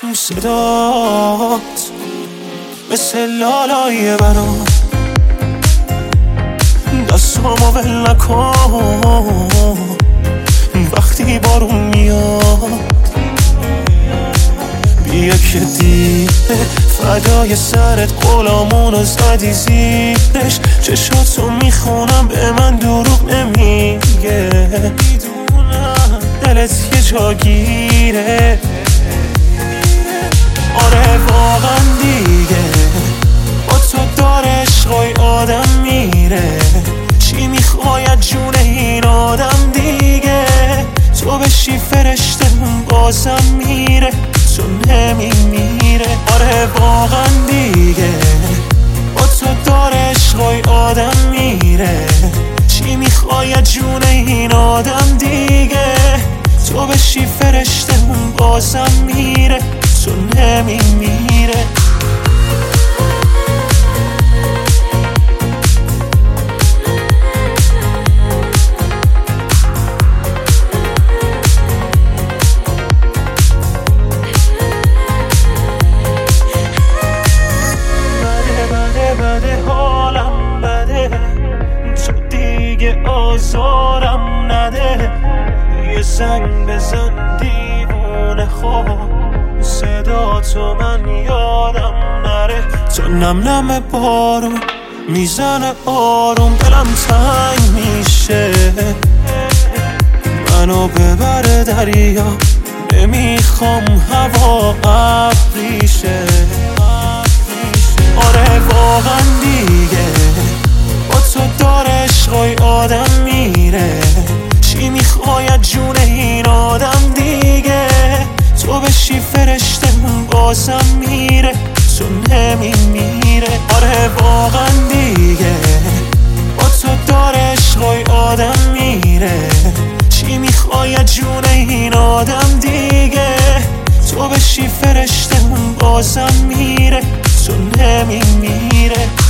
صدات مثل لالای برام، دستامو ول نکن وقتی بارون میاد. بیا که دیره فدای سرت غلامونو زدی زیرش، چشاتو میخونم به من دروغ نمیگه، میدونم دلت یه جا گیره. آره واقعا دیگه با تو داره عشقای آدم میره، چی میخواید جون این آدم دیگه؟ تو بشی فرشته بازم میره، تو نمیمیره. آره واقعا دیگه با تو داره عشقای آدم میره، چی میخواید جون این آدم دیگه؟ تو بشی فرشته بازم میره، تو نمیمیره. بده حالم بده، تو دیگه آزارم نده، یه زنگ بزن دیوونه خوب، صدا تو من یادم نره. تو نم نم بارون میزنه آروم، دلم تنگ میشه، منو ببره دریا، نمیخوام هوا ابریشه. آره واقعا دیگه با تو داره عشقای آدم میره، چی میخواید جون این آدم دیگه؟ تو بشی فرشته بازم میره، تو نمیمیره. آره واقعا دیگه با تو داره عشقای آدم میره، چی میخواید جون این آدم دیگه؟ تو بشی فرشته بازم میره، تو نمیمیره.